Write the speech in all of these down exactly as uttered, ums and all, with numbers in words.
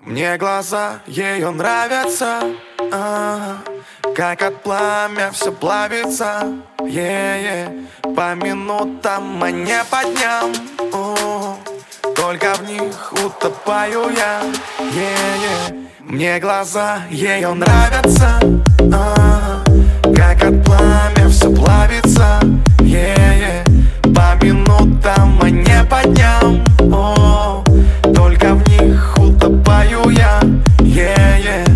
Мне глаза ее нравятся, а, как от пламя все плавится, е-е. По минутам, а не по дням, о, только в них утопаю я, е-е. Мне глаза ее нравятся, а, как от пламя все плавится, е-е. По минутам, а не по дням, о, только в них утопаю я, е-е.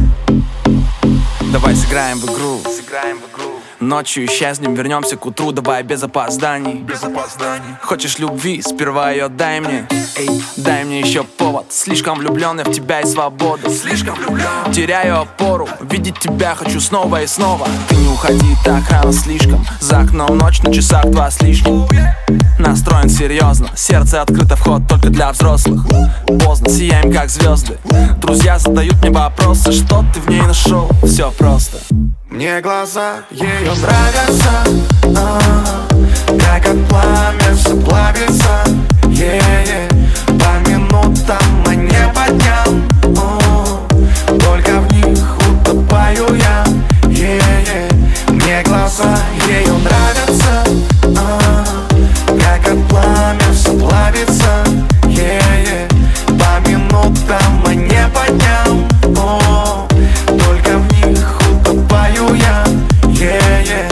Давай сыграем в игру, Сыграем в игру. Ночью исчезнем, вернемся к утру. Давай без опозданий, Без опозданий. Хочешь любви, сперва ее дай мне. Эй, дай мне еще повод. Слишком влюбленный в тебя и свободу. Слишком влюблен. Теряю опору, видеть тебя хочу снова и снова. Ты не уходи так рано слишком. За окном ночь, на часах два с лишним. Настроен серьезно, сердце открыто, вход только для взрослых. Поздно, сияем как звезды. Друзья задают мне вопросы, что ты в ней нашел? Все просто. Мне глаза ее нравятся, а, как от пламя все плавится, е-е. По минутам, а не по дням, о, только в них утопаю я, е-е. Мне глаза ее нравятся, а, как от пламя все плавится, е-е. По минутам, а не по дням, о, только в них утопаю я, е-е.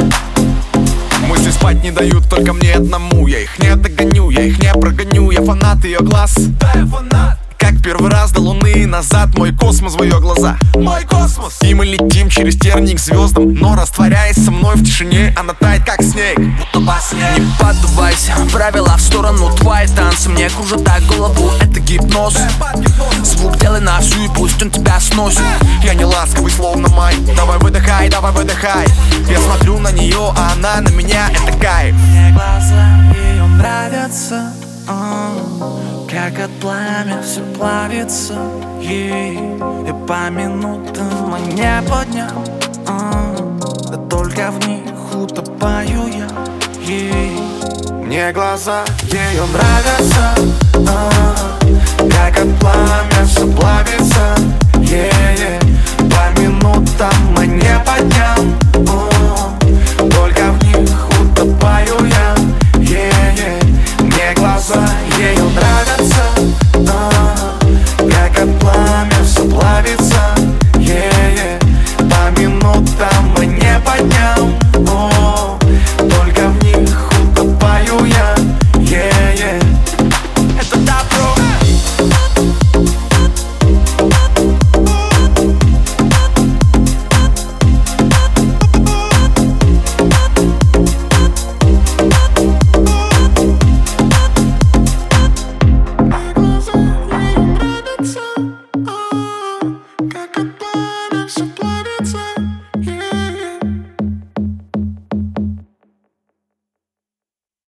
Мысли спать не дают только мне одному. Я их не догоню, я их не прогоню. Я фанат ее глаз, Да, я фанат. как первый раз до луны и назад. Мой космос в ее глаза, Мой космос. и мы летим через тернии к звездам. Но растворяясь со мной в тишине, она тает как снег, будто во сне. Не поддувайся, правила в сторону. Твои танцы мне кружат так голову. Это гипноз. Звук делай на всю и пусть он тебя сносит. Я не ласковый, словно май. Давай выдыхай, давай выдыхай. Я смотрю на нее, а она на меня. Это кайф. Мне глаза ее нравятся, а, как от пламя все плавится, ей. И по минутам, а не по дням, а, да только в них утопаю я, ей. Мне глаза ее нравятся, а, как от пламя